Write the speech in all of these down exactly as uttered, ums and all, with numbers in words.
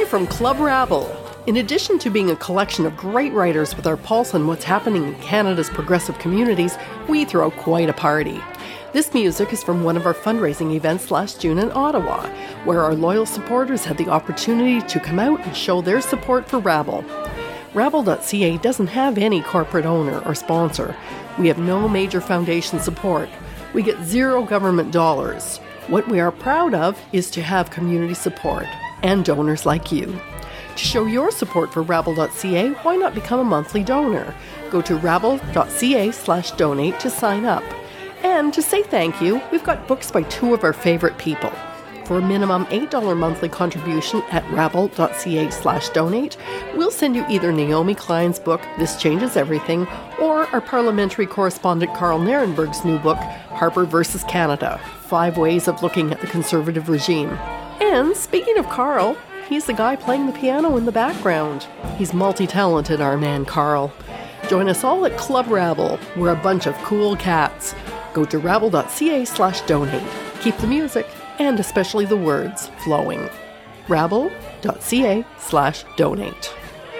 from Club Rabble. In addition to being a collection of great writers with our pulse on what's happening in Canada's progressive communities, we throw quite a party. This music is from one of our fundraising events last June in Ottawa, where our loyal supporters had the opportunity to come out and show their support for Rabble. Rabble dot c a doesn't have any corporate owner or sponsor. We have no major foundation support. We get zero government dollars. What we are proud of is to have community support and donors like you. To show your support for Rabble dot c a, why not become a monthly donor? Go to Rabble dot c a slash donate to sign up. And to say thank you, we've got books by two of our favorite people. For a minimum eight dollars monthly contribution at Rabble dot c a slash donate, we'll send you either Naomi Klein's book, This Changes Everything, or our parliamentary correspondent Carl Nierenberg's new book, Harper versus Canada, Five Ways of Looking at the Conservative Regime. And speaking of Carl, he's the guy playing the piano in the background. He's multi-talented, our man Carl. Join us all at Club Rabble. We're a bunch of cool cats. Go to Rabble dot c a slash donate. Keep the music, and especially the words, flowing. Rabble dot c a slash donate.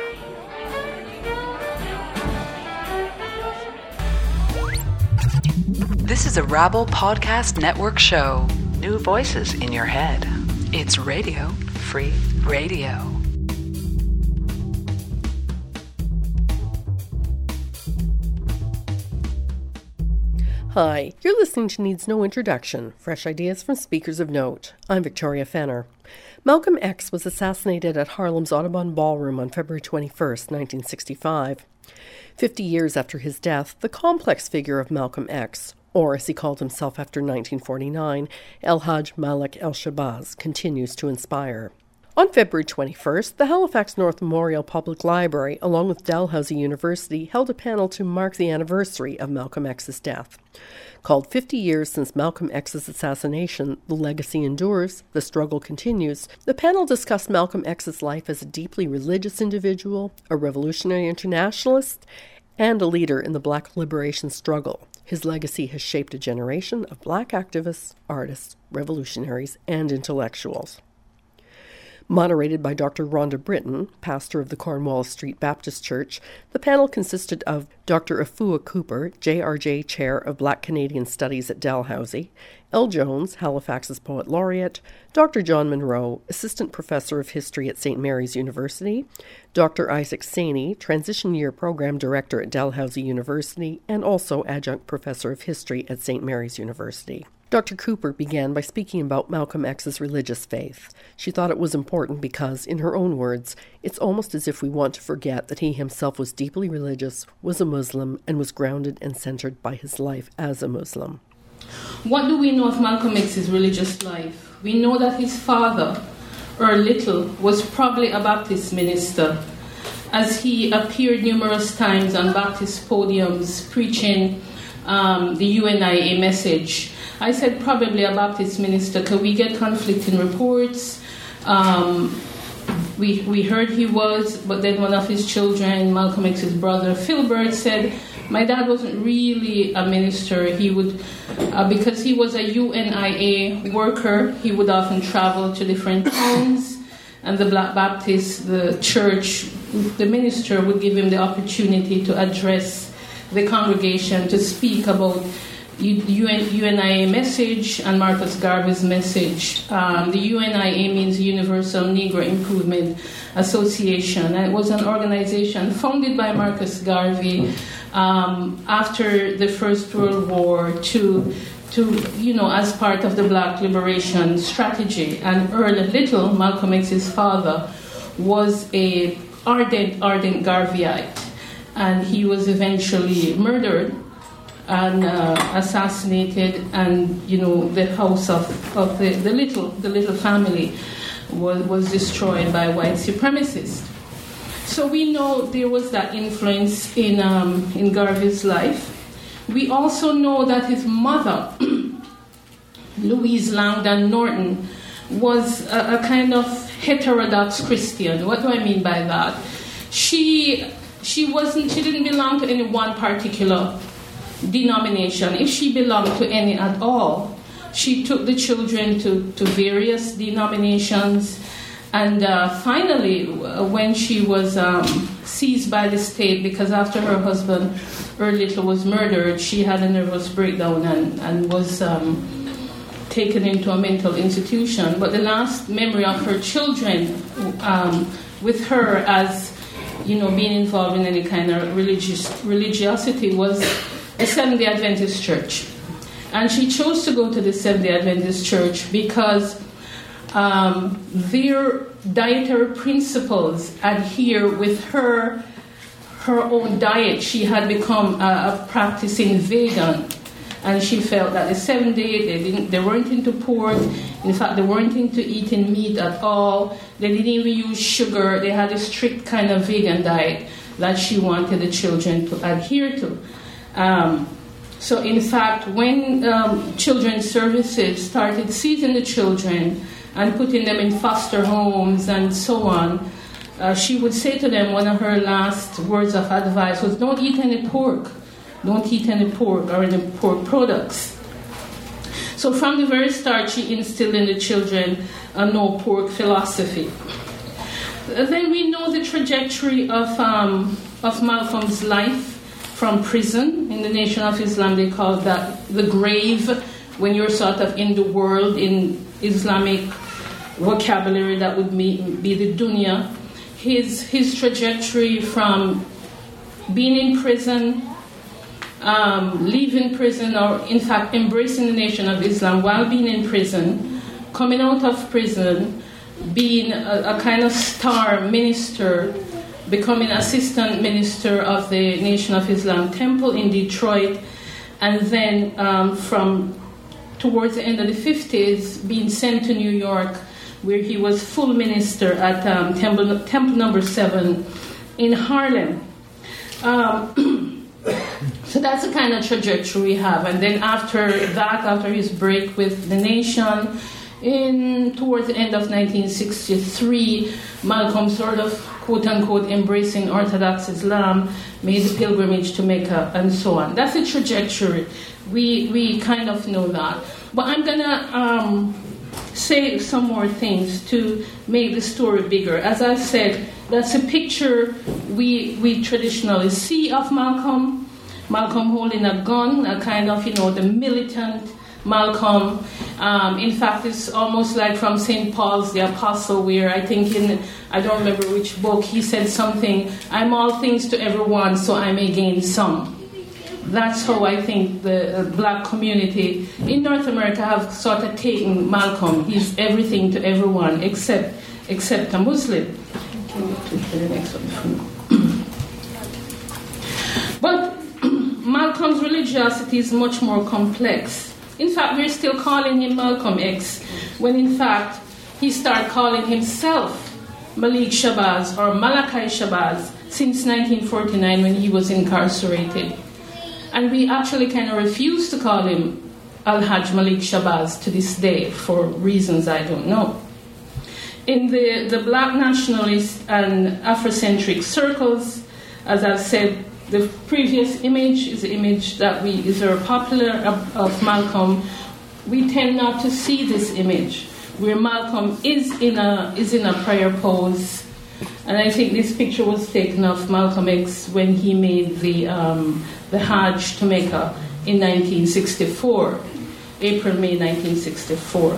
This is a Rabble Podcast Network show. New voices in your head. It's Radio Free Radio. Hi, you're listening to Needs No Introduction, fresh ideas from speakers of note. I'm Victoria Fenner. Malcolm X was assassinated at Harlem's Audubon Ballroom on February twenty-first, nineteen sixty-five. Fifty years after his death, the complex figure of Malcolm X, or as he called himself after nineteen forty-nine, El-Hajj Malik El-Shabazz, continues to inspire. On February twenty-first, the Halifax North Memorial Public Library, along with Dalhousie University, held a panel to mark the anniversary of Malcolm X's death. Called fifty years Since Malcolm X's Assassination, The Legacy Endures, The Struggle Continues, the panel discussed Malcolm X's life as a deeply religious individual, a revolutionary internationalist, and a leader in the Black liberation struggle. His legacy has shaped a generation of Black activists, artists, revolutionaries, and intellectuals. Moderated by Doctor Rhonda Britton, pastor of the Cornwallis Street Baptist Church, the panel consisted of Doctor Afua Cooper, J R J Chair of Black Canadian Studies at Dalhousie, L. Jones, Halifax's Poet Laureate, Doctor John Monroe, Assistant Professor of History at Saint Mary's University, Doctor Isaac Saney, Transition Year Program Director at Dalhousie University, and also Adjunct Professor of History at Saint Mary's University. Doctor Cooper began by speaking about Malcolm X's religious faith. She thought it was important because, in her own words, it's almost as if we want to forget that he himself was deeply religious, was a Muslim, and was grounded and centered by his life as a Muslim. What do we know of Malcolm X's religious life? We know that his father, Earl Little, was probably a Baptist minister, as he appeared numerous times on Baptist podiums preaching um, the U N I A message. I said probably a Baptist minister because we get conflicting reports. Um, we we heard he was, but then one of his children, Malcolm X's brother, Philbert, said, my dad wasn't really a minister. He would, uh, because he was a U N I A worker, he would often travel to different towns, and the Black Baptist, the church, the minister would give him the opportunity to address the congregation, to speak about U N I A message and Marcus Garvey's message. Um, the U N I A means Universal Negro Improvement Association, and it was an organization founded by Marcus Garvey um, after the First World War to, to, you know, as part of the Black liberation strategy. And Earl Little, Malcolm X's father, was a ardent, ardent Garveyite, and he was eventually murdered and uh, assassinated, and you know the house of, of the, the little the little family was, was destroyed by white supremacists. So we know there was that influence in um, in Garvey's life. We also know that his mother, Louise Langdon Norton, was a, a kind of heterodox Christian. What do I mean by that? She she wasn't she didn't belong to any one particular denomination. If she belonged to any at all, she took the children to, to various denominations, And uh, finally, when she was um, seized by the state, because after her husband, her little, was murdered, she had a nervous breakdown and, and was um, taken into a mental institution. But the last memory of her children um, with her as, you know, being involved in any kind of religious religiosity was the Seventh-day Adventist Church. And she chose to go to the Seventh-day Adventist Church because Um, their dietary principles adhere with her her own diet. She had become a, a practicing vegan, and she felt that the seventh day they didn't they weren't into pork. In fact, they weren't into eating meat at all. They didn't even use sugar. They had a strict kind of vegan diet that she wanted the children to adhere to. Um, so, in fact, when um, children's services started seizing the children and putting them in foster homes and so on, uh, she would say to them, one of her last words of advice was, don't eat any pork. Don't eat any pork or any pork products. So from the very start, she instilled in the children a no pork philosophy. Then we know the trajectory of, um, of Malcolm's life from prison. In the Nation of Islam, they call that the grave, when you're sort of in the world, in Islamic vocabulary, that would be, be the dunya. His, his trajectory from being in prison, um, leaving prison, or in fact embracing the Nation of Islam while being in prison, coming out of prison, being a, a kind of star minister, becoming assistant minister of the Nation of Islam Temple in Detroit, and then um, from towards the end of the fifties, being sent to New York, where he was full minister at um, Temple, Temple Number Seven in Harlem. Um, so that's the kind of trajectory we have. And then after that, after his break with the Nation, in towards the end of nineteen sixty-three, Malcolm sort of quote-unquote embracing Orthodox Islam, made the pilgrimage to Mecca, and so on. That's the trajectory. We we kind of know that. But I'm going to um, say some more things to make the story bigger. As I said, that's a picture we we traditionally see of Malcolm. Malcolm holding a gun, a kind of, you know, the militant Malcolm. Um, in fact, it's almost like from Saint Paul's the Apostle, where I think in, I don't remember which book, he said something, I'm all things to everyone, so I may gain some. That's how I think the uh, black community in North America have sort of taken Malcolm. He's everything to everyone except except a Muslim. Can you click to the next one? But Malcolm's religiosity is much more complex. In fact, we're still calling him Malcolm X, when in fact he started calling himself Malik Shabazz or Malachi Shabazz since nineteen forty-nine, when he was incarcerated. And we actually kind of refuse to call him Al-Hajj Malik Shabazz to this day for reasons I don't know. In the, the black nationalist and Afrocentric circles, as I've said, the previous image is the image that we is very popular of, of Malcolm. We tend not to see this image where Malcolm is in a is in a prayer pose, and I think this picture was taken of Malcolm X when he made the um, the Hajj to Mecca in nineteen sixty-four, April May nineteen sixty-four.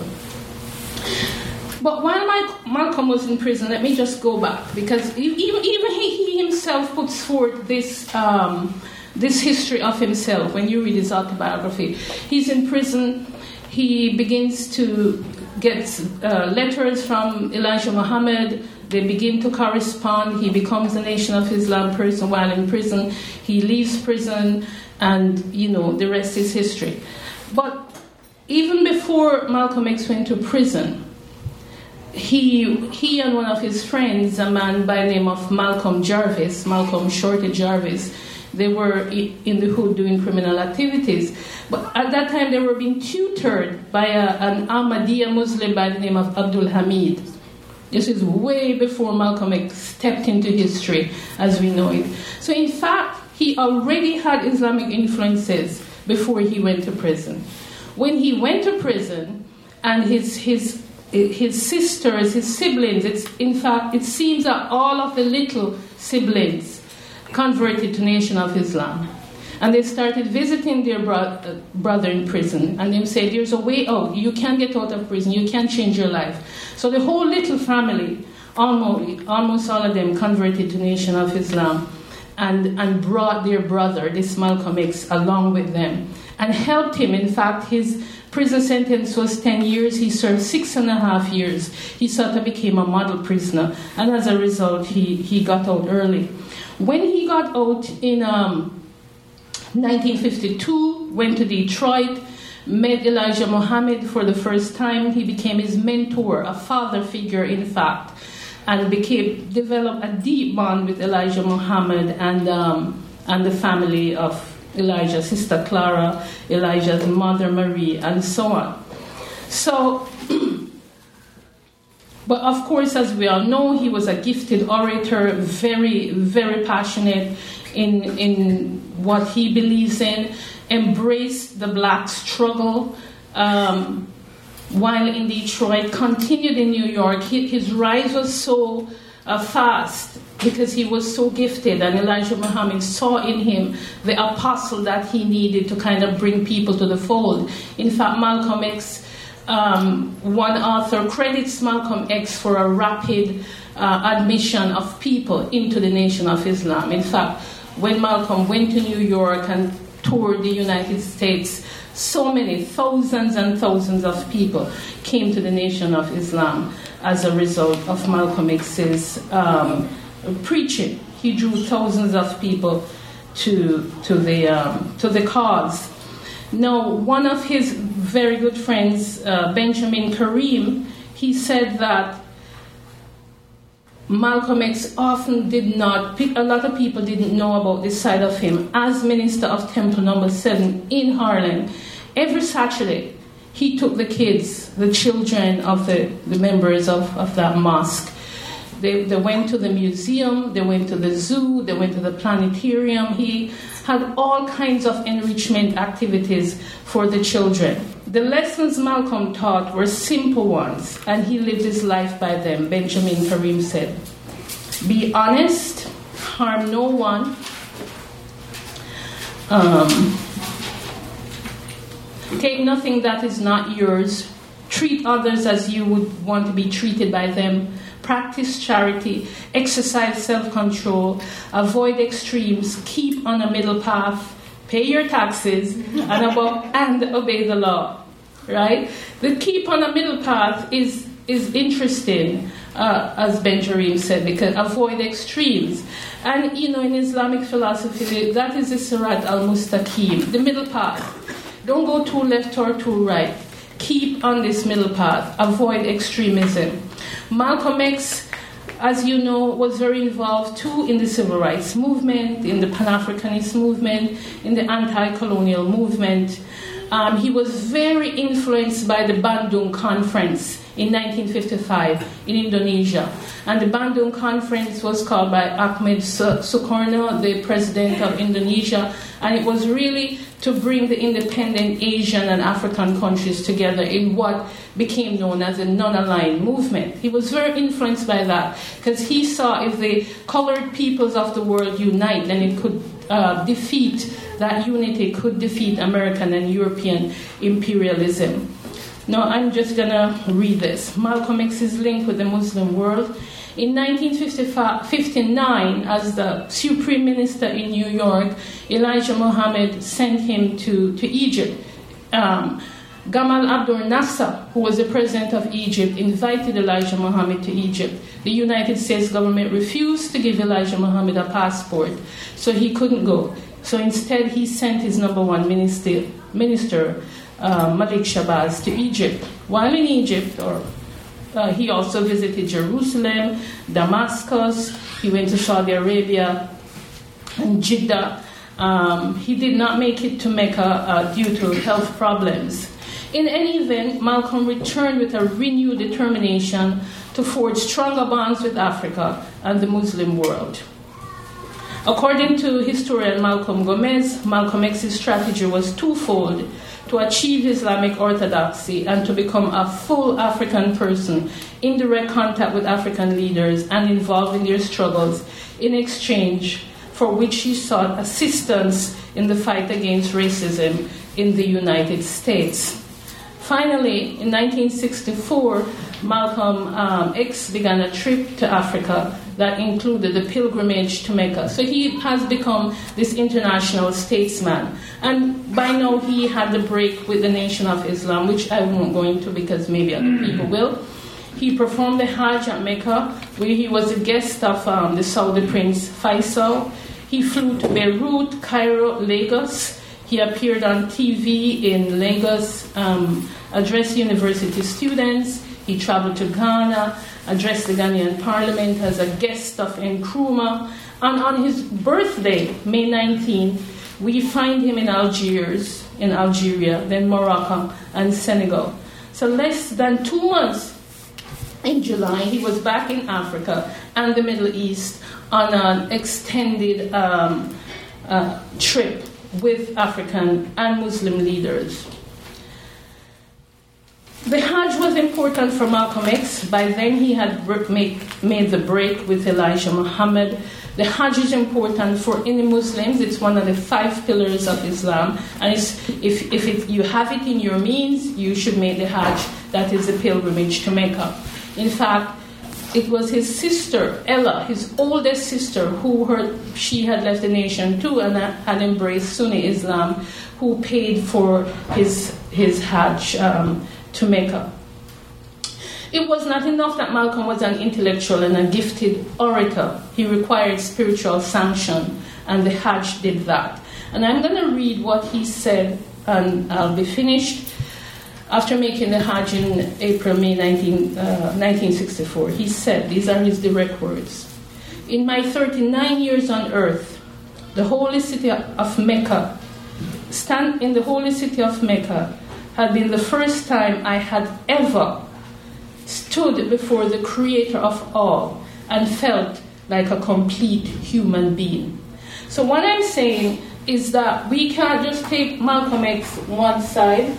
But while Malcolm was in prison, let me just go back, because even, even he, he himself puts forth this um, this history of himself. When you read his autobiography, he's in prison. He begins to get uh, letters from Elijah Muhammad. They begin to correspond. He becomes a Nation of Islam person while in prison. He leaves prison, and you know the rest is history. But even before Malcolm X went to prison, He he and one of his friends, a man by the name of Malcolm Jarvis, Malcolm Shorty Jarvis, they were in the hood doing criminal activities. But at that time, they were being tutored by a, an Ahmadiyya Muslim by the name of Abdul Hamid. This is way before Malcolm X stepped into history as we know it. So in fact, he already had Islamic influences before he went to prison. When he went to prison, and his his his sisters, his siblings, it's, in fact, it seems that all of the little siblings converted to Nation of Islam. And they started visiting their bro- uh, brother in prison. And they said, there's a way out. You can get out of prison. You can change your life. So the whole little family, almost, almost all of them, converted to Nation of Islam and, and brought their brother, this Malcolm X, along with them and helped him. In fact, his prison sentence was ten years. He served six and a half years. He sort of became a model prisoner. And as a result, he, he got out early. When he got out in um, nineteen fifty-two, went to Detroit, met Elijah Muhammad for the first time. He became his mentor, a father figure, in fact, and became developed a deep bond with Elijah Muhammad and um, and the family of Elijah, Sister Clara, Elijah's mother Marie, and so on. So, but of course, as we all know, he was a gifted orator, very, very passionate in in what he believes in, embraced the black struggle. Um, while in Detroit, continued in New York. He, his rise was so uh, fast because he was so gifted, and Elijah Muhammad saw in him the apostle that he needed to kind of bring people to the fold. In fact, Malcolm X, um, one author credits Malcolm X for a rapid uh, admission of people into the Nation of Islam. In fact, when Malcolm went to New York and toured the United States, so many, thousands and thousands of people came to the Nation of Islam as a result of Malcolm X's um, preaching. He drew thousands of people to to the um, to the cause. Now, one of his very good friends, uh, Benjamin Karim, he said that Malcolm X often did not, a lot of people didn't know about this side of him. As minister of Temple Number Seven in Harlem, every Saturday he took the kids, the children of the, the members of, of that mosque. They, they went to the museum, they went to the zoo, they went to the planetarium. He had all kinds of enrichment activities for the children. The lessons Malcolm taught were simple ones, and he lived his life by them. Benjamin Karim said, "Be honest, harm no one, um, take nothing that is not yours, treat others as you would want to be treated by them, practice charity, exercise self-control, avoid extremes, keep on a middle path, pay your taxes, and, about, and obey the law." Right? The keep on a middle path is is interesting, uh, as Benjamin said, because avoid extremes. And, you know, in Islamic philosophy, that is the Sirat al-Mustaqim, the middle path. Don't go too left or too right. Keep on this middle path. Avoid extremism. Malcolm X, as you know, was very involved too in the civil rights movement, in the Pan-Africanist movement, in the anti-colonial movement. Um, he was very influenced by the Bandung Conference in nineteen fifty-five in Indonesia. And the Bandung Conference was called by Ahmed Sukarno, the president of Indonesia, and it was really to bring the independent Asian and African countries together in what became known as a non-aligned movement. He was very influenced by that because he saw if the colored peoples of the world unite, then it could uh, defeat, that unity could defeat American and European imperialism. Now, I'm just going to read this. Malcolm X's link with the Muslim world. In nineteen fifty-nine, as the Supreme Minister in New York, Elijah Muhammad sent him to, to Egypt. Um, Gamal Abdel Nasser, who was the president of Egypt, invited Elijah Muhammad to Egypt. The United States government refused to give Elijah Muhammad a passport, so he couldn't go. So instead, he sent his number one minister, minister uh, Malik Shabazz, to Egypt. While in Egypt, or uh, he also visited Jerusalem, Damascus. He went to Saudi Arabia and Jeddah. Um, he did not make it to Mecca uh, due to health problems. In any event, Malcolm returned with a renewed determination to forge stronger bonds with Africa and the Muslim world. According to historian Malcolm Gomez, Malcolm X's strategy was twofold: to achieve Islamic orthodoxy and to become a full African person in direct contact with African leaders and involved in their struggles, in exchange for which he sought assistance in the fight against racism in the United States. Finally, in nineteen sixty-four, Malcolm um, X began a trip to Africa that included the pilgrimage to Mecca. So he has become this international statesman. And by now he had the break with the Nation of Islam, which I won't go into because maybe other people will. He performed the Hajj at Mecca, where he was a guest of um, the Saudi Prince Faisal. He flew to Beirut, Cairo, Lagos. He appeared on T V in Lagos, um, addressed university students. He traveled to Ghana, addressed the Ghanaian parliament as a guest of Nkrumah. And on his birthday, May nineteenth, we find him in Algiers, in Algeria, then Morocco and Senegal. So less than two months in July, he was back in Africa and the Middle East on an extended um, uh, trip with African and Muslim leaders. The Hajj was important for Malcolm X. By then he had make, made the break with Elijah Muhammad. The Hajj is important for any Muslims. It's one of the five pillars of Islam. And it's, if, if it, you have it in your means, you should make the Hajj. That is a pilgrimage to Mecca. In fact, it was his sister, Ella, his oldest sister, who her, she had left the nation too and had embraced Sunni Islam, who paid for his, his Hajj um, to Mecca. It was not enough that Malcolm was an intellectual and a gifted orator. He required spiritual sanction, and the Hajj did that. And I'm going to read what he said, and I'll be finished. After making the Hajj in April, May nineteen sixty-four, he said, these are his direct words, "In my thirty-nine years on earth, the holy city of Mecca, stand in the holy city of Mecca, had been the first time I had ever stood before the Creator of all and felt like a complete human being." So what I'm saying is that we can't just take Malcolm X one side.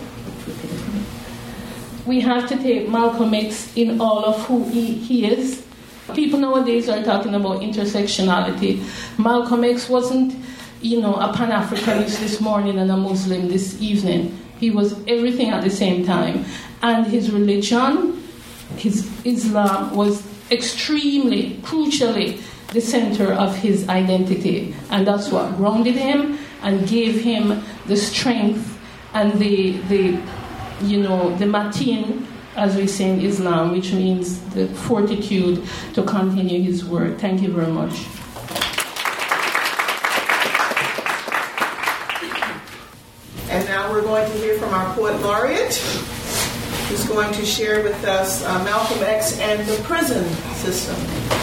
We have to take Malcolm X in all of who he, he is. People nowadays are talking about intersectionality. Malcolm X wasn't, you know, a Pan-Africanist this morning and a Muslim this evening. He was everything at the same time. And his religion, his Islam, was extremely, crucially the center of his identity. And that's what grounded him and gave him the strength and the, the you know, the matin, as we say in Islam, which means the fortitude to continue his work. Thank you very much. And now we're going to hear from our poet laureate, who's going to share with us uh, Malcolm X and the prison system.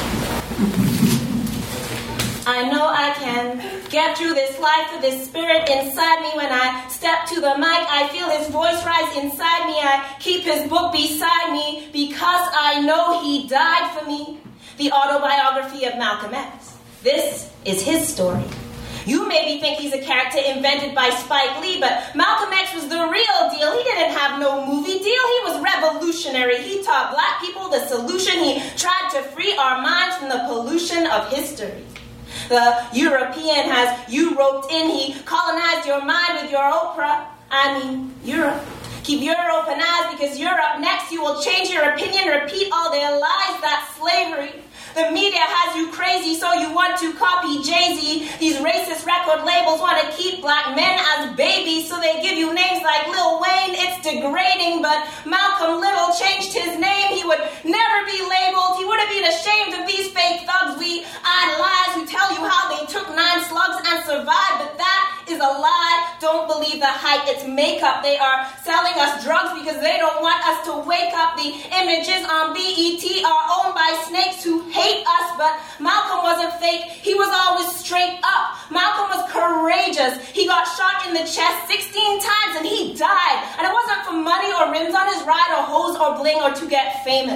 I know I can get through this life with this spirit inside me. When I step to the mic, I feel his voice rise inside me. I keep his book beside me because I know he died for me. The autobiography of Malcolm X. This is his story. You maybe think he's a character invented by Spike Lee, but Malcolm X was the real deal. He didn't have no movie deal. He was revolutionary. He taught black people the solution. He tried to free our minds from the pollution of history. The European has you roped in. He colonized your mind with your Oprah. I mean, Europe. Keep your open eyes because you're up next. You will change your opinion, repeat all their lies. That's slavery. The media has you crazy, so you want to copy Jay-Z. These racist record labels want to keep black men as babies, so they give you names like Lil Wayne. It's degrading, but Malcolm Little changed his name. He would never be labeled. He wouldn't be ashamed of these fake thugs we idolize who tell you how they took nine slugs and survived, but that is a lie. Don't believe the hype. It's makeup. They are selling us drugs because they don't want us to wake up. The images on B E T are owned by snakes who hate us, but Malcolm wasn't fake. He was always straight up. Malcolm was courageous. He got shot in the chest sixteen times and he died. And it wasn't for money or rims on his ride or hoes or bling or to get famous.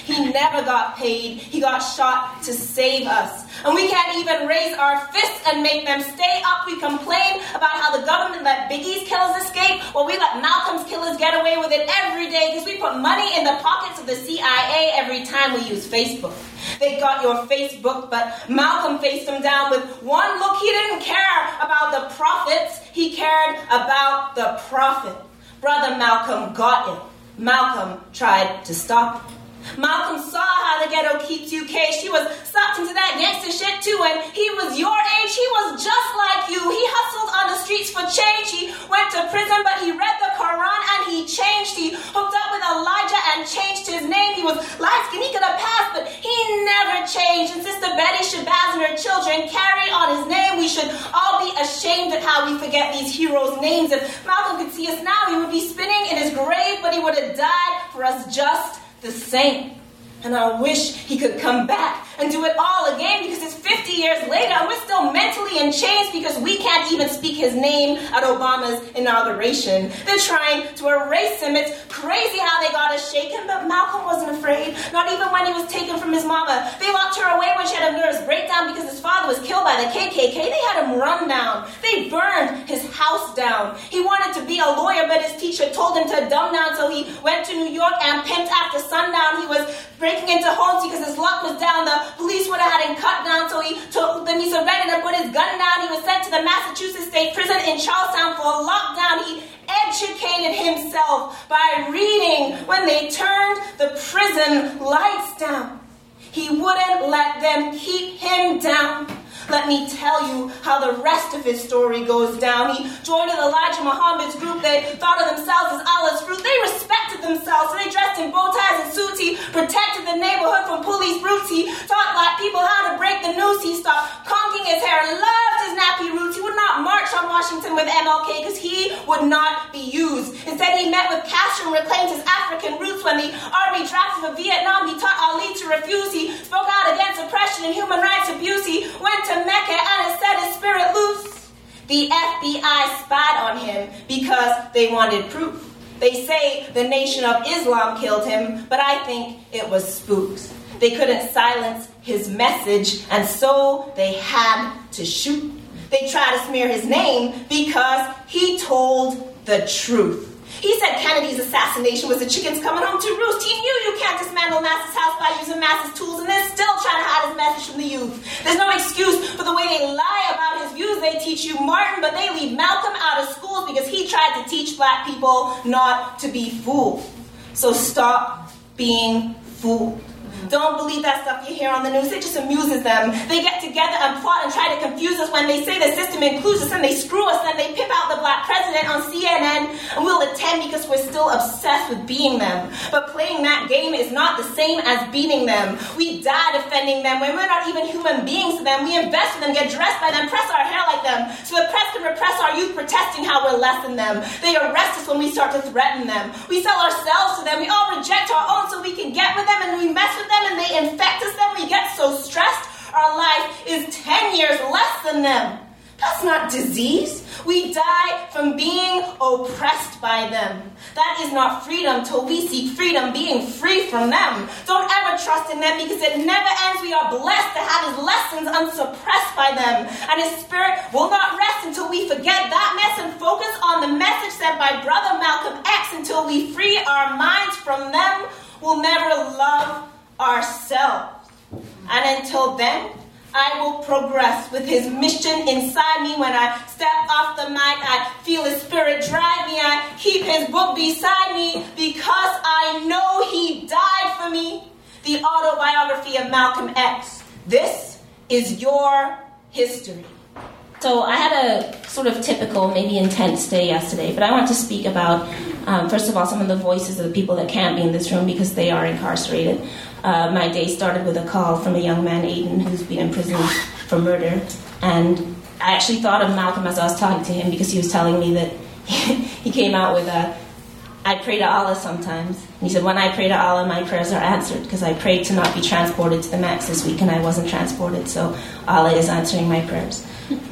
He never got paid. He got shot to save us. And we can't even raise our fists and make them stay up. We complain about how the government let Biggie's killers escape. Well, we let Malcolm's killers get away with it every day because we put money in the pockets of the C I A every time we use Facebook. They got your Facebook, but Malcolm faced them down with one look. He didn't care about the profits. He cared about the profit. Brother Malcolm got it. Malcolm tried to stop it. Malcolm saw how the ghetto keeps you caged. He was sucked into that gangster shit too, and he was your age. He was just like you. He hustled on the streets for change. He went to prison, but he read the Quran and he changed. He hooked up with Elijah and changed his name. He was light-skinned. He could have passed, but he never changed. And Sister Betty Shabazz and her children carry on his name. We should all be ashamed at how we forget these heroes' names. If Malcolm could see us now, he would be spinning in his grave, but he would have died for us just the same. And I wish he could come back and do it all again, because it's fifty years later and we're still mentally in chains because we can't even speak his name at Obama's inauguration. They're trying to erase him. It's crazy how they got us shaken, but Malcolm wasn't afraid, not even when he was taken from his mama. They locked her away when she had a nervous breakdown because his father was killed by the K K K. They had him run down. They burned his house down. He wanted to be a lawyer, but his teacher told him to dumb down, so he went to New York and pimped after sundown. He was breaking into homes because his luck was down. The police would have had him cut down, so he took them. He surrendered and put his gun down. He was sent to the Massachusetts State Prison in Charlestown for a lockdown. He educated himself by reading. When they turned the prison lights down, he wouldn't let them keep him down. Let me tell you how the rest of his story goes down. He joined with Elijah Muhammad's group. They thought of themselves as Allah's fruit. They respected themselves, so they dressed in bow ties and suits. He protected the neighborhood from police brutes. He taught black people how to break the noose. He stopped conking his hair, loved his nappy roots. He would not march on Washington with M L K because he would not be used. Instead, he met with Castro and reclaimed his African roots. When the army drafted for Vietnam, he taught Ali to refuse. He spoke out against oppression and human rights abuse. He went to Mecca and set his spirit loose. The F B I spied on him because they wanted proof. They say the Nation of Islam killed him, but I think it was spooks. They couldn't silence his message, and so they had to shoot. They tried to smear his name because he told the truth. He said Kennedy's assassination was the chickens coming home to roost. He knew you can't dismantle Massa's house by using Massa's tools, and they're still trying to hide his message from the youth. There's no excuse for the way they lie about his views. They teach you Martin, but they leave Malcolm out of schools because he tried to teach black people not to be fooled. So stop being fooled. Don't believe that stuff you hear on the news. It just amuses them. They get together and plot and try to confuse us when they say the system includes us, and they screw us, and they pimp out the black president on C N N, and we'll attend because we're still obsessed with being them. But playing that game is not the same as beating them. We die defending them when we're not even human beings to them. We invest in them, get dressed by them, press our hair like them, so the press can repress our youth protesting how we're less than them. They arrest us when we start to threaten them. We sell ourselves to them. We all reject our own so we can get with them, and we mess with them and they infect us. Then we get so stressed our life is ten years less than them. That's not disease. We die from being oppressed by them. That is not freedom till we seek freedom, being free from them. Don't ever trust in them because it never ends. We are blessed to have his lessons unsuppressed by them. And his spirit will not rest until we forget that mess and focus on the message sent by Brother Malcolm X. Until we free our minds from them, we'll never love ourselves. And until then, I will progress with his mission inside me. When I step off the mic, I feel his spirit drive me. I keep his book beside me because I know he died for me. The autobiography of Malcolm X. This is your history. So I had a sort of typical, maybe intense day yesterday, but I want to speak about, um, first of all, some of the voices of the people that can't be in this room because they are incarcerated. Uh, my day started with a call from a young man, Aiden, who's been in prison for murder. And I actually thought of Malcolm as I was talking to him because he was telling me that he came out with a, I pray to Allah sometimes. And he said, when I pray to Allah, my prayers are answered because I prayed to not be transported to the max this week and I wasn't transported. So Allah is answering my prayers.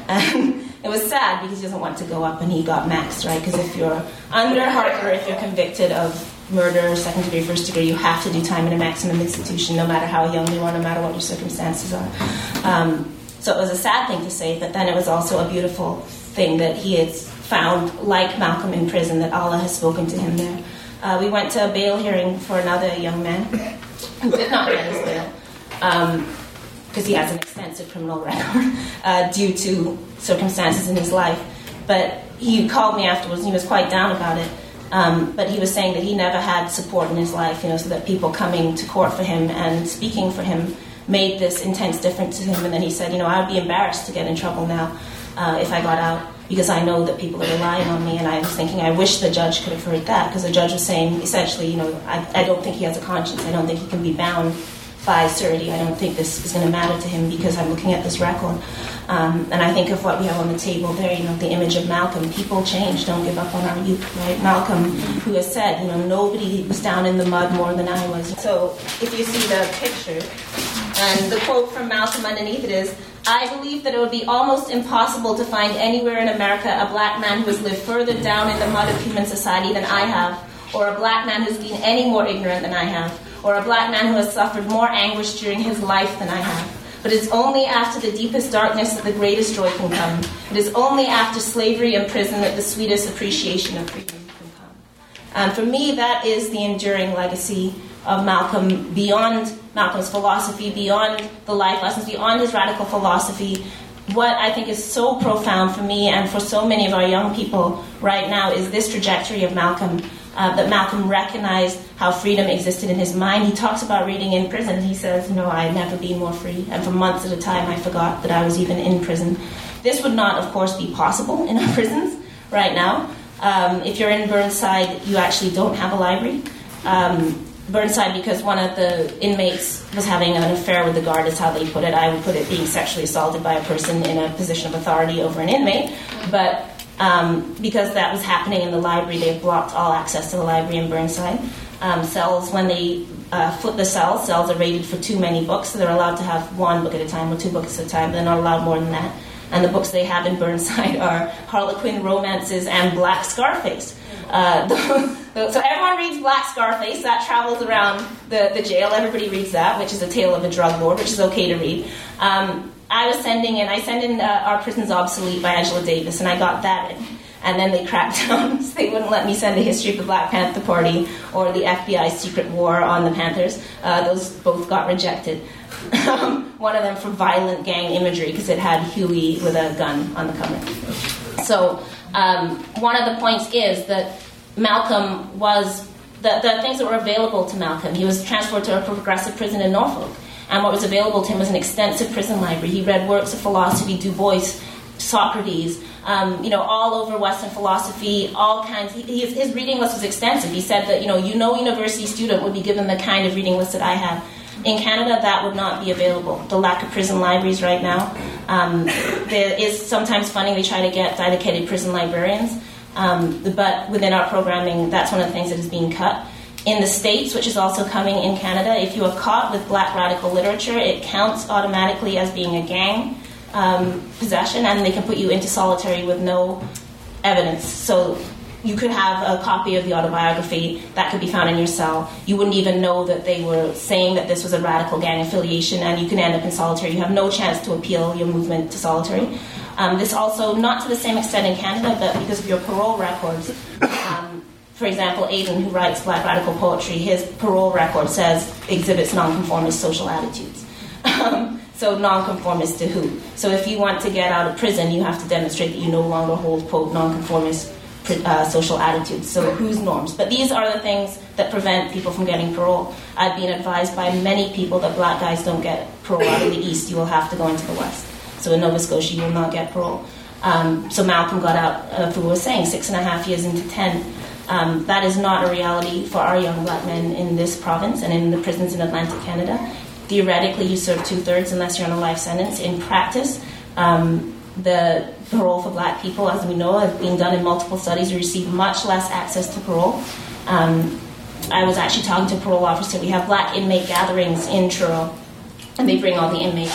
And it was sad because he doesn't want to go up and he got maxed, right? Because if you're under Harper, if you're convicted of murder, second degree, first degree, you have to do time in a maximum institution, no matter how young you are, no matter what your circumstances are. Um, so it was a sad thing to say, but then it was also a beautiful thing that he had found, like Malcolm in prison, that Allah has spoken to him there. Uh, we went to a bail hearing for another young man who did not get his bail because um, he has an extensive criminal record uh, due to circumstances in his life. But he called me afterwards and he was quite down about it. Um, but he was saying that he never had support in his life, you know, so that people coming to court for him and speaking for him made this intense difference to him. And then he said, you know, I would be embarrassed to get in trouble now uh, if I got out, because I know that people are relying on me. And I was thinking, I wish the judge could have heard that, because the judge was saying, essentially, you know, I, I don't think he has a conscience. I don't think he can be bound by surety. I don't think this is going to matter to him because I'm looking at this record. Um, and I think of what we have on the table there, you know, the image of Malcolm. People change, don't give up on our youth, right? Malcolm, who has said, you know, nobody was down in the mud more than I was. So if you see the picture, and the quote from Malcolm underneath it is, I believe that it would be almost impossible to find anywhere in America a black man who has lived further down in the mud of human society than I have, or a black man who's been any more ignorant than I have, or a black man who has suffered more anguish during his life than I have. But it's only after the deepest darkness that the greatest joy can come. It is only after slavery and prison that the sweetest appreciation of freedom can come. And for me, that is the enduring legacy of Malcolm, beyond Malcolm's philosophy, beyond the life lessons, beyond his radical philosophy. What I think is so profound for me and for so many of our young people right now is this trajectory of Malcolm. Uh, that Malcolm recognized how freedom existed in his mind. He talks about reading in prison. He says, you know, I'd never been more free. And for months at a time, I forgot that I was even in prison. This would not, of course, be possible in our prisons right now. Um, if you're in Burnside, you actually don't have a library. Um, Burnside, because one of the inmates was having an affair with the guard, is how they put it. I would put it being sexually assaulted by a person in a position of authority over an inmate. But Um, because that was happening in the library, they blocked all access to the library in Burnside. Um, cells, when they uh, flip the cells, cells are rated for too many books, so they're allowed to have one book at a time or two books at a time. They're not allowed more than that. And the books they have in Burnside are Harlequin romances and Black Scarface. Uh, so everyone reads Black Scarface. That travels around the, the jail. Everybody reads that, which is a tale of a drug lord, which is okay to read. Um, I was sending in, I sent in uh, Our Prison's Obsolete by Angela Davis, and I got that in. And then they cracked down, so they wouldn't let me send a history of the Black Panther Party or the F B I's secret war on the Panthers. Uh, those both got rejected. Um, one of them for violent gang imagery, because it had Huey with a gun on the cover. So um, one of the points is that Malcolm was, the, the things that were available to Malcolm, he was transferred to a progressive prison in Norfolk. And what was available to him was an extensive prison library. He read works of philosophy, Du Bois, Socrates, um, you know, all over Western philosophy, all kinds. He, his, his reading list was extensive. He said that, you know, you know, university student would be given the kind of reading list that I have. In Canada, that would not be available. The lack of prison libraries right now. Um, there is sometimes funding. They try to get dedicated prison librarians. Um, but within our programming, that's one of the things that is being cut. In the States, which is also coming in Canada, if you are caught with black radical literature, it counts automatically as being a gang um, possession, and they can put you into solitary with no evidence. So you could have a copy of the autobiography that could be found in your cell. You wouldn't even know that they were saying that this was a radical gang affiliation, and you can end up in solitary. You have no chance to appeal your movement to solitary. Um, this also, not to the same extent in Canada, but because of your parole records. Um, For example, Aiden, who writes Black radical poetry, his parole record says exhibits nonconformist social attitudes. Um, so nonconformist to who? So if you want to get out of prison, you have to demonstrate that you no longer hold, quote, nonconformist uh, social attitudes. So whose norms? But these are the things that prevent people from getting parole. I've been advised by many people that black guys don't get parole out of the East. You will have to go into the West. So in Nova Scotia, you will not get parole. Um, so Malcolm got out, uh, who was saying, six and a half years into ten. Um, that is not a reality for our young black men in this province and in the prisons in Atlantic Canada. Theoretically, you serve two-thirds unless you're on a life sentence. In practice, um, the parole for black people, as we know, has been done in multiple studies. We receive much less access to parole. Um, I was actually talking to a parole officer. We have black inmate gatherings in Truro, and they bring all the inmates.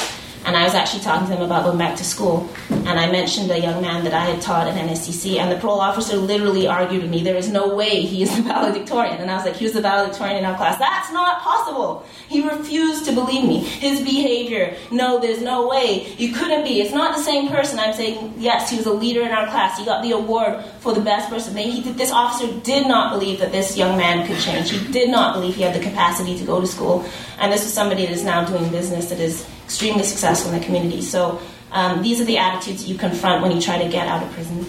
And I was actually talking to them about going back to school. And I mentioned a young man that I had taught at N S C C, and the parole officer literally argued with me, there is no way he is the valedictorian. And I was like, he was the valedictorian in our class. That's not possible. He refused to believe me. His behavior, no, there's no way. You couldn't be. It's not the same person. I'm saying, yes, he was a leader in our class. He got the award for the best person. They, he did, this officer did not believe that this young man could change. He did not believe he had the capacity to go to school. And this was somebody that is now doing business that is extremely successful in the community. So um, these are the attitudes that you confront when you try to get out of prison.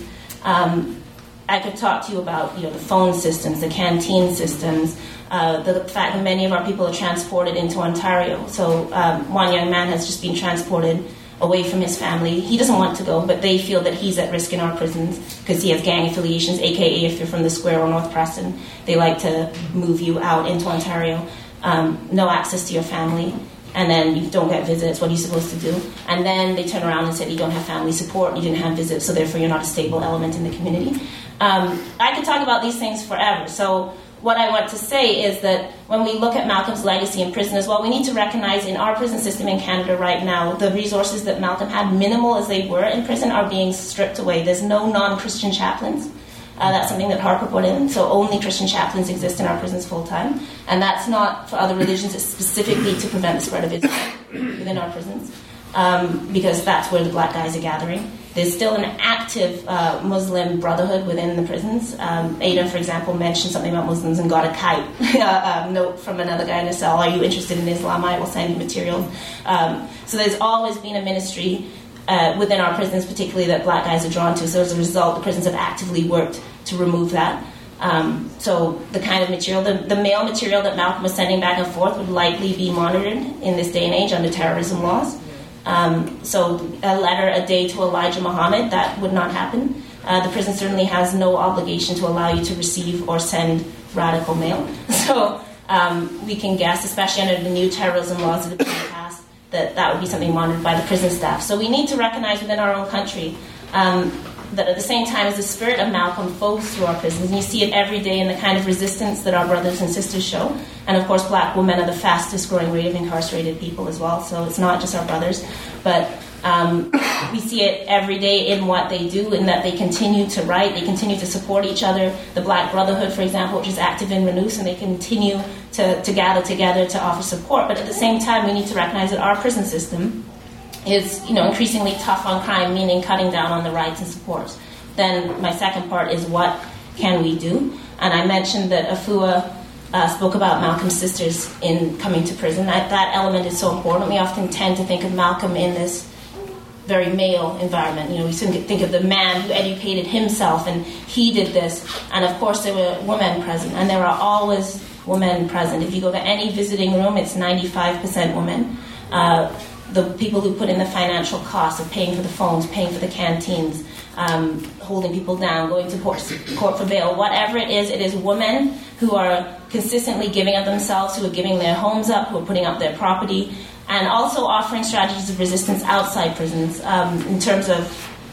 Um, I could talk to you about, you know, the phone systems, the canteen systems, uh, the fact that many of our people are transported into Ontario. So um, one young man has just been transported away from his family. He doesn't want to go, but they feel that he's at risk in our prisons because he has gang affiliations, a k a if you're from the Square or North Preston, they like to move you out into Ontario. Um, no access to your family. And then you don't get visits. What are you supposed to do? And then they turn around and say you don't have family support, you didn't have visits, so therefore you're not a stable element in the community. Um, I could talk about these things forever. So what I want to say is that when we look at Malcolm's legacy in prison as well, we need to recognize in our prison system in Canada right now, the resources that Malcolm had, minimal as they were in prison, are being stripped away. There's no non-Christian chaplains. Uh, that's something that Harper put in. So only Christian chaplains exist in our prisons full-time. And that's not for other religions. It's specifically to prevent the spread of Islam within our prisons. Um, because that's where the black guys are gathering. There's still an active uh, Muslim brotherhood within the prisons. Um, Ada, for example, mentioned something about Muslims and got a kite a um, note from another guy in a cell. Are you interested in Islam? I will send you materials. Um, so there's always been a ministry uh, within our prisons, particularly that black guys are drawn to. So as a result, the prisons have actively worked to remove that. Um, so the kind of material, the, the mail material that Malcolm was sending back and forth would likely be monitored in this day and age under terrorism laws. Um, so a letter a day to Elijah Muhammad, that would not happen. Uh, the prison certainly has no obligation to allow you to receive or send radical mail. So um, we can guess, especially under the new terrorism laws that have been passed, that that would be something monitored by the prison staff. So we need to recognize within our own country um, that at the same time as the spirit of Malcolm flows through our prisons, and you see it every day in the kind of resistance that our brothers and sisters show. And of course, black women are the fastest growing rate of incarcerated people as well, so it's not just our brothers. But um, we see it every day in what they do, in that they continue to write, they continue to support each other. The Black Brotherhood, for example, which is active in Renoose, and they continue to, to gather together to offer support. But at the same time, we need to recognize that our prison system is, you know, increasingly tough on crime, meaning cutting down on the rights and supports. Then my second part is what can we do? And I mentioned that Afua uh, spoke about Malcolm's sisters in coming to prison. That, that element is so important. We often tend to think of Malcolm in this very male environment. You know, we think of the man who educated himself and he did this. And of course there were women present, and there are always women present. If you go to any visiting room, it's ninety-five percent women. Uh, the people who put in the financial cost of paying for the phones, paying for the canteens, um, holding people down, going to court, court for bail, whatever it is, it is women who are consistently giving of themselves, who are giving their homes up, who are putting up their property, and also offering strategies of resistance outside prisons um, in terms of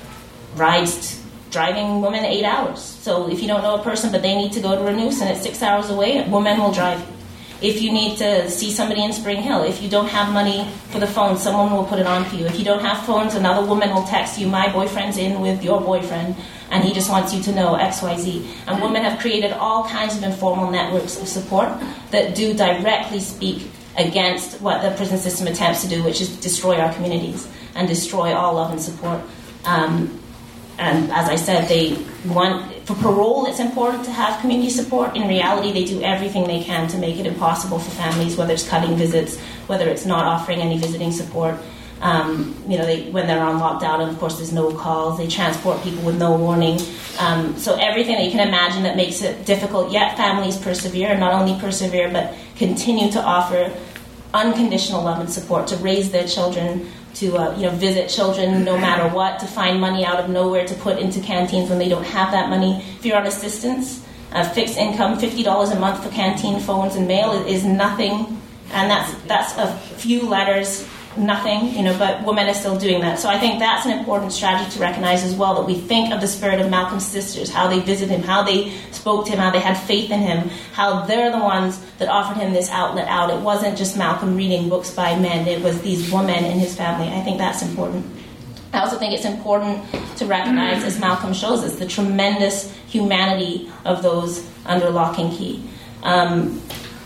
rides, driving women eight hours. So if you don't know a person but they need to go to Renoose and it's six hours away, women will drive you. If you need to see somebody in Spring Hill, if you don't have money for the phone, someone will put it on for you. If you don't have phones, another woman will text you, my boyfriend's in with your boyfriend, and he just wants you to know X Y Z. And women have created all kinds of informal networks of support that do directly speak against what the prison system attempts to do, which is destroy our communities and destroy all love and support. Um, and as I said, they want, for parole, it's important to have community support. In reality, they do everything they can to make it impossible for families, whether it's cutting visits, whether it's not offering any visiting support. Um, you know, they, when they're on lockdown, and of course there's no calls, they transport people with no warning. Um, so everything that you can imagine that makes it difficult, yet families persevere, and not only persevere, but continue to offer unconditional love and support to raise their children, to uh, you know, visit children no matter what, to find money out of nowhere to put into canteens when they don't have that money. If you're on assistance, uh, fixed income, fifty dollars a month for canteen phones and mail is, is nothing, and that's that's a few letters nothing, you know, but women are still doing that. So I think that's an important strategy to recognize as well, that we think of the spirit of Malcolm's sisters, how they visited him, how they spoke to him, how they had faith in him, how they're the ones that offered him this outlet out. It wasn't just Malcolm reading books by men, it was these women in his family. I think that's important. I also think it's important to recognize, as Malcolm shows us, the tremendous humanity of those under lock and key. Um,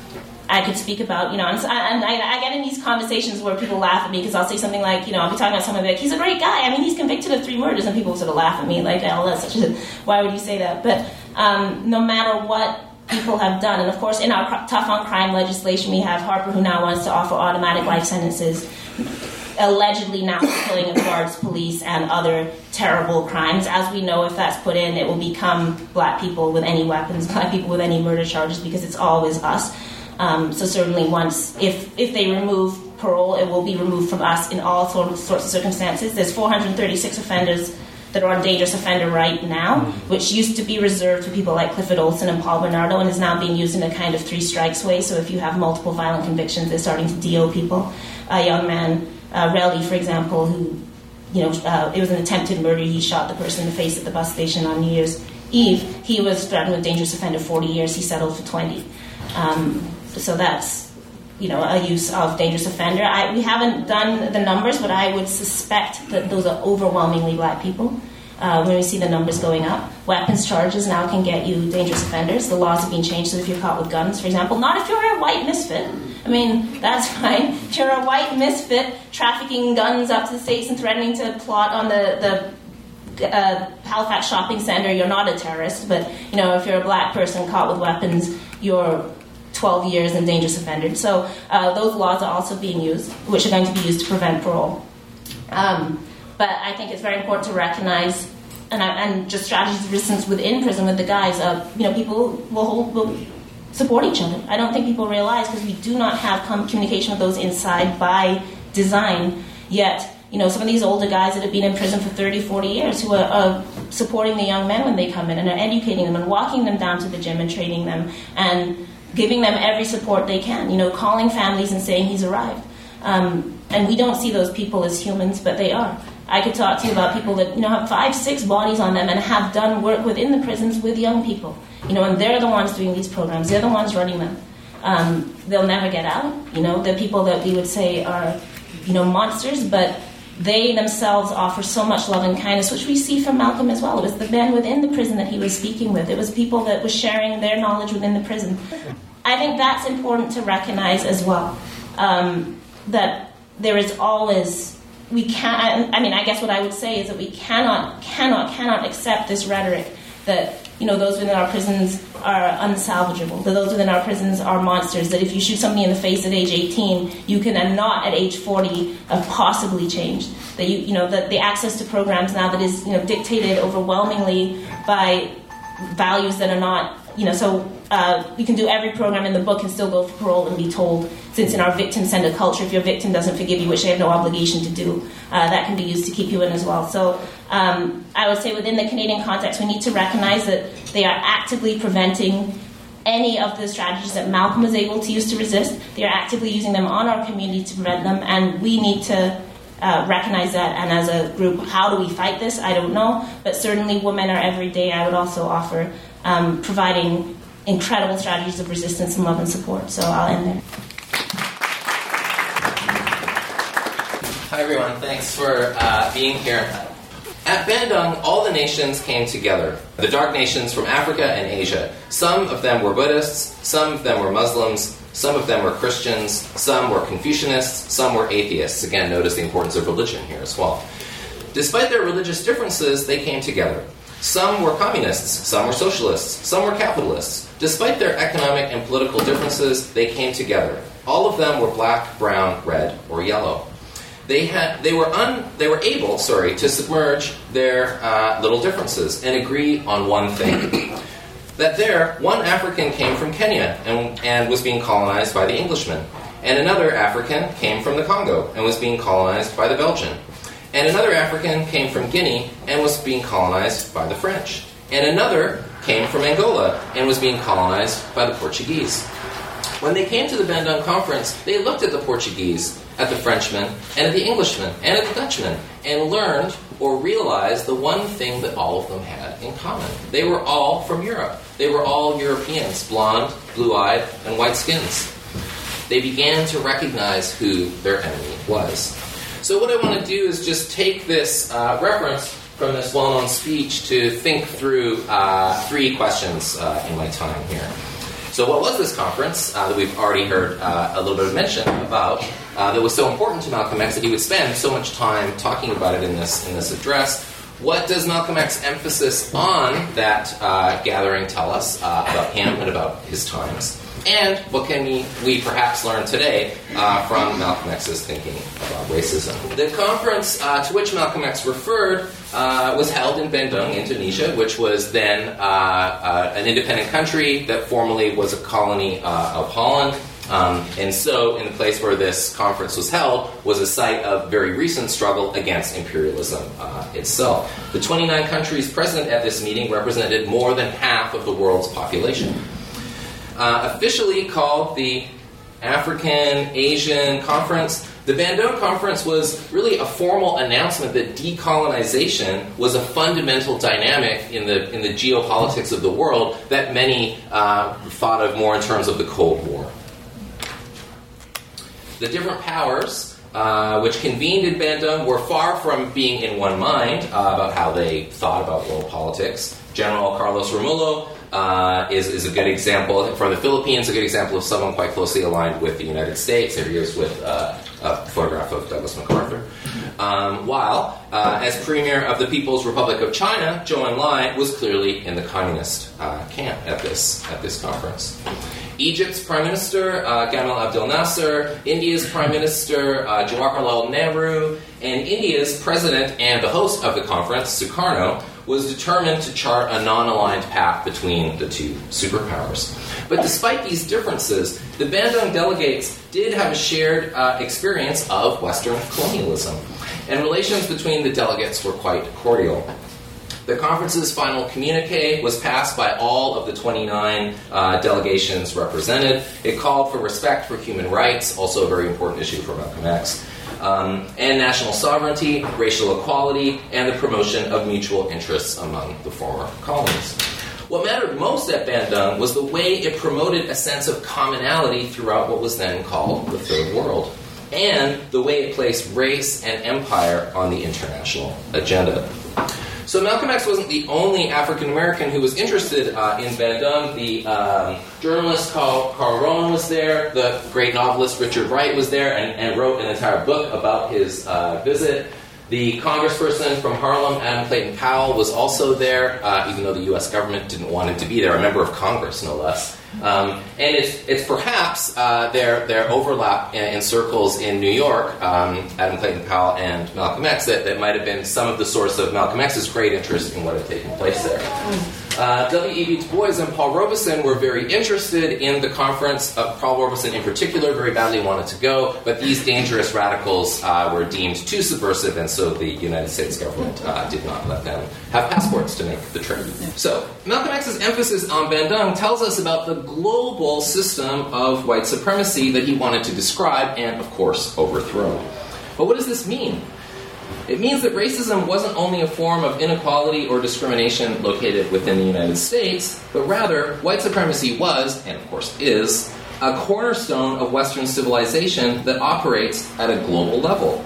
I could speak about, you know, and I, I get in these conversations where people laugh at me because I'll say something like, you know, I'll be talking about someone like, he's a great guy. I mean, he's convicted of three murders, and people sort of laugh at me like, oh, that's such a, why would you say that? But um, no matter what people have done, and of course, in our tough on crime legislation, we have Harper, who now wants to offer automatic life sentences, allegedly now for killing of guards, police, and other terrible crimes. As we know, if that's put in, it will become black people with any weapons, black people with any murder charges, because it's always us. Um, so certainly once, if if they remove parole, it will be removed from us in all sorts of circumstances. There's four hundred thirty-six offenders that are on dangerous offender right now, which used to be reserved for people like Clifford Olson and Paul Bernardo, and is now being used in a kind of three strikes way. So if you have multiple violent convictions, they're starting to D O people. A young man, uh, Relly, for example, who, you know, uh, it was an attempted murder. He shot the person in the face at the bus station on New Year's Eve. He was threatened with dangerous offender forty years. He settled for twenty. Um, So that's, you know, a use of dangerous offender. I, we haven't done the numbers, but I would suspect that those are overwhelmingly black people. Uh, when we see the numbers going up, weapons charges now can get you dangerous offenders. The laws have been changed so if you're caught with guns, for example, not if you're a white misfit. I mean, that's fine. If you're a white misfit trafficking guns up to the States and threatening to plot on the, the uh, Halifax shopping center, you're not a terrorist. But, you know, if you're a black person caught with weapons, you're twelve years and dangerous offender. So uh, those laws are also being used, which are going to be used to prevent parole. Um, but I think it's very important to recognize, and, and just strategies of resistance within prison with the guys. Uh, you know, people will, hold, will support each other. I don't think people realize, because we do not have communication with those inside by design yet. You know, some of these older guys that have been in prison for thirty, forty years who are uh, supporting the young men when they come in and are educating them and walking them down to the gym and training them and giving them every support they can, you know, calling families and saying he's arrived. Um, and we don't see those people as humans, but they are. I could talk to you about people that, you know, have five, six bodies on them and have done work within the prisons with young people, you know, and they're the ones doing these programs. They're the ones running them. Um, they'll never get out, you know. They're people that we would say are, you know, monsters, but they themselves offer so much love and kindness, which we see from Malcolm as well. It was the men within the prison that he was speaking with. It was people that were sharing their knowledge within the prison. I think that's important to recognize as well, um, that there is always, we can't, I mean, I guess what I would say is that we cannot, cannot, cannot accept this rhetoric that, you know, those within our prisons are unsalvageable, that those within our prisons are monsters, that if you shoot somebody in the face at age eighteen, you can uh, not at age forty have possibly changed. That you, you know, that the access to programs now that is, you know, dictated overwhelmingly by values that are not, you know, so uh, we can do every program in the book and still go for parole and be told, since in our victim-centered culture, if your victim doesn't forgive you, which they have no obligation to do, uh, that can be used to keep you in as well. So um, I would say within the Canadian context, we need to recognize that they are actively preventing any of the strategies that Malcolm was able to use to resist. They are actively using them on our community to prevent them, and we need to uh, recognize that. And as a group, how do we fight this? I don't know, but certainly women are every day. I would also offer um, providing incredible strategies of resistance and love and support. So I'll end there. Hi everyone, thanks for uh, being here. At Bandung, all the nations came together, the dark nations from Africa and Asia. Some of them were Buddhists, some of them were Muslims, some of them were Christians, some were Confucianists, some were atheists. Again, notice the importance of religion here as well. Despite their religious differences, they came together. Some were communists, some were socialists, some were capitalists. Despite their economic and political differences, they came together. All of them were black, brown, red, or yellow. They had, they were un, they were able, sorry, to submerge their uh, little differences and agree on one thing: that there, one African came from Kenya and, and was being colonized by the Englishmen, and another African came from the Congo and was being colonized by the Belgian, and another African came from Guinea and was being colonized by the French, and another came from Angola and was being colonized by the Portuguese. When they came to the Bandung Conference, they looked at the Portuguese, at the Frenchmen, and at the Englishmen, and at the Dutchmen, and learned or realized the one thing that all of them had in common. They were all from Europe. They were all Europeans, blonde, blue-eyed, and white skins. They began to recognize who their enemy was. So what I want to do is just take this uh, reference from this well-known speech to think through uh, three questions uh, in my time here. So what was this conference uh, that we've already heard uh, a little bit of mention about uh, that was so important to Malcolm X that he would spend so much time talking about it in this in this address? What does Malcolm X's emphasis on that uh, gathering tell us uh, about him and about his times? And what can we, we perhaps learn today uh, from Malcolm X's thinking about racism? The conference uh, to which Malcolm X referred uh, was held in Bandung, Indonesia, which was then uh, uh, an independent country that formerly was a colony uh, of Holland. Um, and so, in the place where this conference was held was a site of very recent struggle against imperialism uh, itself. The twenty-nine countries present at this meeting represented more than half of the world's population. Uh, officially called the African Asian Conference, the Bandung Conference was really a formal announcement that decolonization was a fundamental dynamic in the in the geopolitics of the world that many uh, thought of more in terms of the Cold War. The different powers uh, which convened in Bandung were far from being in one mind uh, about how they thought about world politics. General Carlos Romulo Uh, is, is a good example. For the Philippines, a good example of someone quite closely aligned with the United States. Here he is with uh, a photograph of Douglas MacArthur. Um, while, uh, as Premier of the People's Republic of China, Zhou Enlai was clearly in the communist uh, camp at this at this conference. Egypt's Prime Minister, uh, Gamal Abdel Nasser, India's Prime Minister, uh, Jawaharlal Nehru, and India's President and the host of the conference, Sukarno, was determined to chart a non-aligned path between the two superpowers. But despite these differences, the Bandung delegates did have a shared uh, experience of Western colonialism, and relations between the delegates were quite cordial. The conference's final communique was passed by all of the twenty-nine uh, delegations represented. It called for respect for human rights, also a very important issue for Malcolm X, um, and national sovereignty, racial equality, and the promotion of mutual interests among the former colonies. What mattered most at Bandung was the way it promoted a sense of commonality throughout what was then called the Third World, and the way it placed race and empire on the international agenda. So Malcolm X wasn't the only African-American who was interested uh, in Bandung. The um, journalist Carl, Carl Rowan was there. The great novelist Richard Wright was there and, and wrote an entire book about his uh, visit. The congressperson from Harlem, Adam Clayton Powell, was also there, uh, even though the U S government didn't want him to be there, a member of Congress, no less. Um, and it's, it's perhaps uh, their, their overlap in, in circles in New York, um, Adam Clayton Powell and Malcolm X, that, that might have been some of the source of Malcolm X's great interest in what had taken place there. Uh, W E B Du Bois and Paul Robeson were very interested in the conference. Uh, Paul Robeson in particular very badly wanted to go, but these dangerous radicals uh, were deemed too subversive, and so the United States government uh, did not let them have passports to make the trip. So Malcolm X's emphasis on Bandung tells us about the global system of white supremacy that he wanted to describe and, of course, overthrow. But what does this mean? It means that racism wasn't only a form of inequality or discrimination located within the United States, but rather white supremacy was, and of course is, a cornerstone of Western civilization that operates at a global level.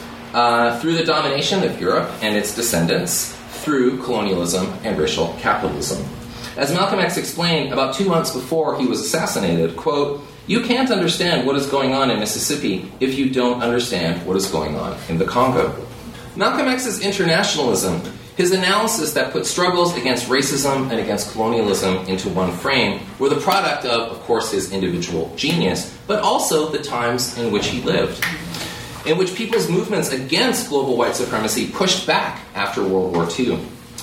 Uh, through the domination of Europe and its descendants, through colonialism and racial capitalism. As Malcolm X explained about two months before he was assassinated, quote, "You can't understand what is going on in Mississippi if you don't understand what is going on in the Congo." Malcolm X's internationalism, his analysis that put struggles against racism and against colonialism into one frame, were the product of, of course, his individual genius, but also the times in which he lived, in which people's movements against global white supremacy pushed back after World War Two.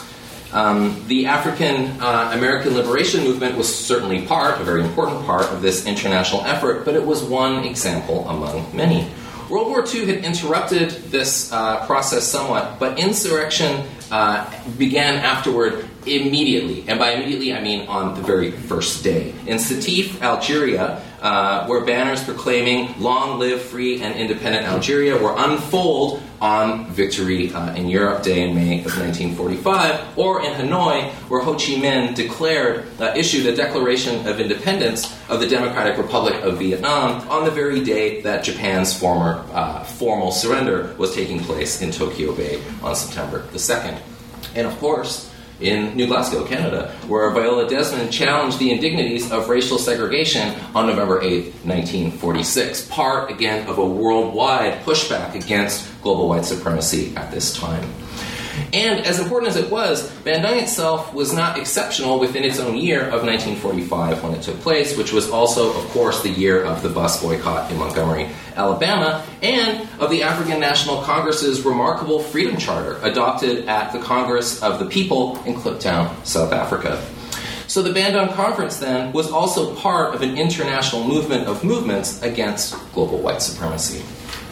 Um, the African uh, American liberation movement was certainly part, a very important part, of this international effort, but it was one example among many. World War Two had interrupted this uh, process somewhat, but insurrection uh, began afterward immediately. And by immediately, I mean on the very first day. In Sétif, Algeria, uh, where banners proclaiming "Long live free and independent Algeria" were unfurled on Victory uh, in Europe Day in May of nineteen forty-five, or in Hanoi, where Ho Chi Minh declared, uh, issued a Declaration of Independence of the Democratic Republic of Vietnam on the very day that Japan's former uh, formal surrender was taking place in Tokyo Bay on September the second. And of course, in New Glasgow, Canada, where Viola Desmond challenged the indignities of racial segregation on November eighth, nineteen forty-six, part, again, of a worldwide pushback against global white supremacy at this time. And as important as it was, Bandung itself was not exceptional within its own year of nineteen forty-five when it took place, which was also, of course, the year of the bus boycott in Montgomery, Alabama, and of the African National Congress's remarkable Freedom Charter, adopted at the Congress of the People in Kliptown, South Africa. So the Bandung Conference, then, was also part of an international movement of movements against global white supremacy.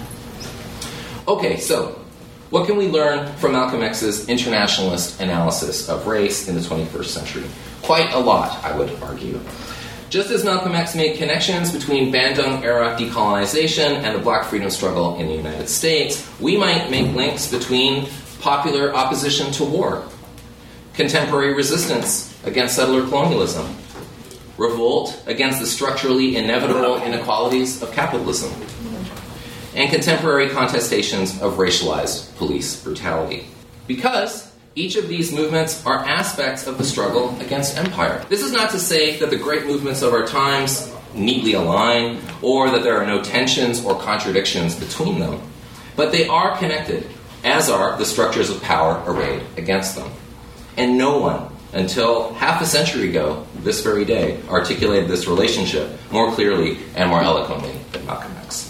Okay, so what can we learn from Malcolm X's internationalist analysis of race in the twenty-first century? Quite a lot, I would argue. Just as Malcolm X made connections between Bandung-era decolonization and the black freedom struggle in the United States, we might make links between popular opposition to war, contemporary resistance against settler colonialism, revolt against the structurally inevitable inequalities of capitalism, and contemporary contestations of racialized police brutality. Because each of these movements are aspects of the struggle against empire. This is not to say that the great movements of our times neatly align, or that there are no tensions or contradictions between them, but they are connected, as are the structures of power arrayed against them. And no one, until half a century ago, this very day, articulated this relationship more clearly and more eloquently than Malcolm X.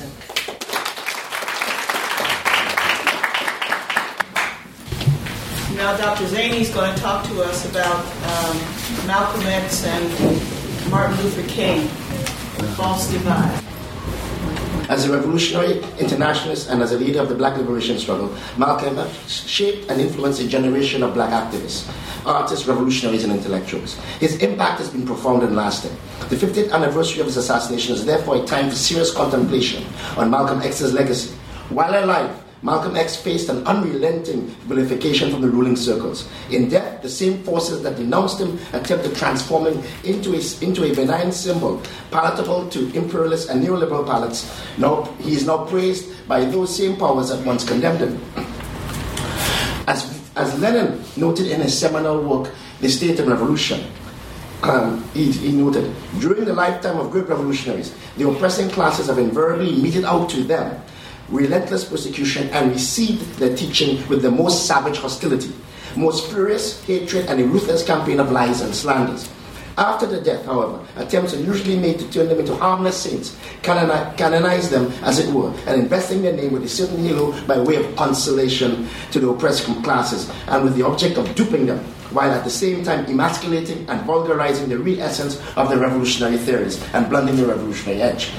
Now Doctor Zaney is going to talk to us about um, Malcolm X and Martin Luther King, the false divide. As a revolutionary internationalist and as a leader of the black liberation struggle, Malcolm X shaped and influenced a generation of black activists, artists, revolutionaries, and intellectuals. His impact has been profound and lasting. The fiftieth anniversary of his assassination is therefore a time for serious contemplation on Malcolm X's legacy. While alive, Malcolm X faced an unrelenting vilification from the ruling circles. In death, the same forces that denounced him attempted to transform him into a, into a benign symbol, palatable to imperialist and neoliberal palates. Now, he is now praised by those same powers that once condemned him. As, as Lenin noted in his seminal work, The State and Revolution, Um, he, he noted, during the lifetime of great revolutionaries, the oppressing classes have invariably meted out to them relentless persecution and received their teaching with the most savage hostility, most furious hatred, and a ruthless campaign of lies and slanders. After the death, however, attempts are usually made to turn them into harmless saints, canoni- canonize them, as it were, and investing their name with a certain halo by way of consolation to the oppressed classes, and with the object of duping them, while at the same time emasculating and vulgarizing the real essence of the revolutionary theories and blunting the revolutionary edge.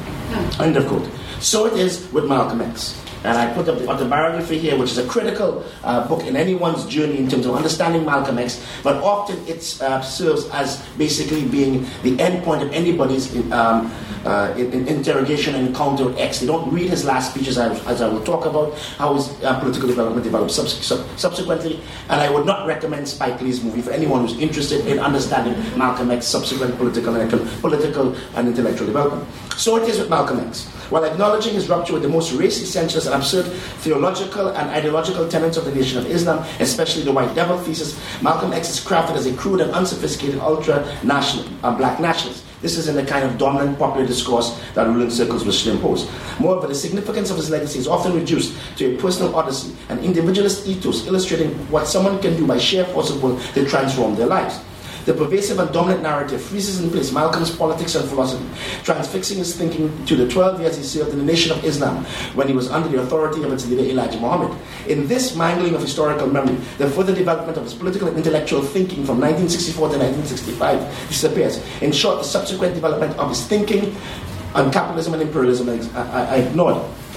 End of quote. So it is with Malcolm X. And I put up the autobiography here, which is a critical uh, book in anyone's journey in terms of understanding Malcolm X, but often it uh, serves as basically being the end point of anybody's um, uh, in, in interrogation and encounter with X. They don't read his last speech, as I, as I will talk about, how his uh, political development developed subs- sub- subsequently, and I would not recommend Spike Lee's movie for anyone who's interested in understanding Malcolm X's subsequent political and, political and intellectual development. So it is with Malcolm X. While acknowledging his rupture with the most race essentialist and absurd theological and ideological tenets of the Nation of Islam, especially the white devil thesis, Malcolm X is crafted as a crude and unsophisticated ultra-national, uh, black nationalist. This is in the kind of dominant popular discourse that ruling circles wish to impose. Moreover, the significance of his legacy is often reduced to a personal odyssey, an individualist ethos illustrating what someone can do by sheer force of will to transform their lives. The pervasive and dominant narrative freezes in place Malcolm's politics and philosophy, transfixing his thinking to the twelve years he served in the Nation of Islam when he was under the authority of its leader Elijah Muhammad. In this mangling of historical memory, the further development of his political and intellectual thinking from nineteen sixty-four to nineteen sixty-five disappears. In short, the subsequent development of his thinking on capitalism and imperialism I, I, I ignored.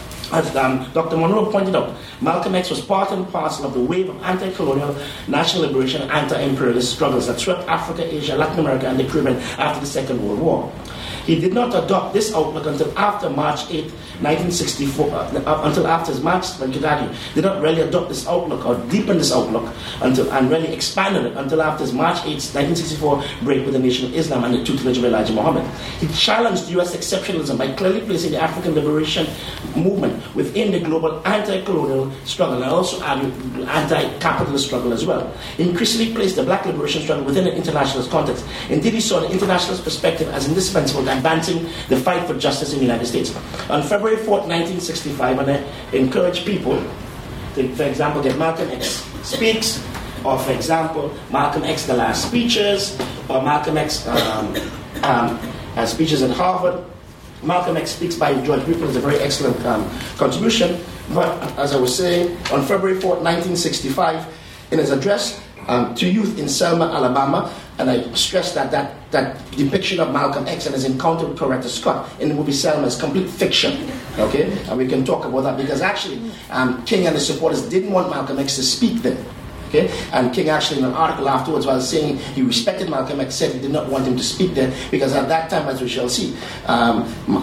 As um, Doctor Monroe pointed out, Malcolm X was part and parcel of the wave of anti-colonial, national liberation, and anti-imperialist struggles that swept Africa, Asia, Latin America, and the Caribbean after the Second World War. He did not adopt this outlook until after March eighth, nineteen sixty-four, uh, until after his March, one could argue, did not really adopt this outlook or deepen this outlook until and really expanded it until after his March eighth, nineteen sixty-four break with the Nation of Islam and the tutelage of Elijah Muhammad. He challenged U S exceptionalism by clearly placing the African liberation movement within the global anti-colonial struggle and also anti-capitalist struggle as well. He increasingly placed the black liberation struggle within an internationalist context. Indeed, he saw the internationalist perspective as indispensable to advancing the fight for justice in the United States. On February fourth, nineteen sixty-five, and I encourage people to, for example, get Malcolm X Speaks, or for example, Malcolm X The Last Speeches, or Malcolm X um, um, uh, Speeches at Harvard. Malcolm X Speaks by George Whitfield is a very excellent um, contribution. But as I was saying, on February fourth, nineteen sixty-five, in his address um, to youth in Selma, Alabama, and I stress that, that that depiction of Malcolm X and his encounter with Coretta Scott in the movie Selma is complete fiction, okay? And we can talk about that because actually um, King and his supporters didn't want Malcolm X to speak then. Okay? And King actually in an article afterwards while saying he respected Malcolm X said he did not want him to speak there because at that time, as we shall see, um,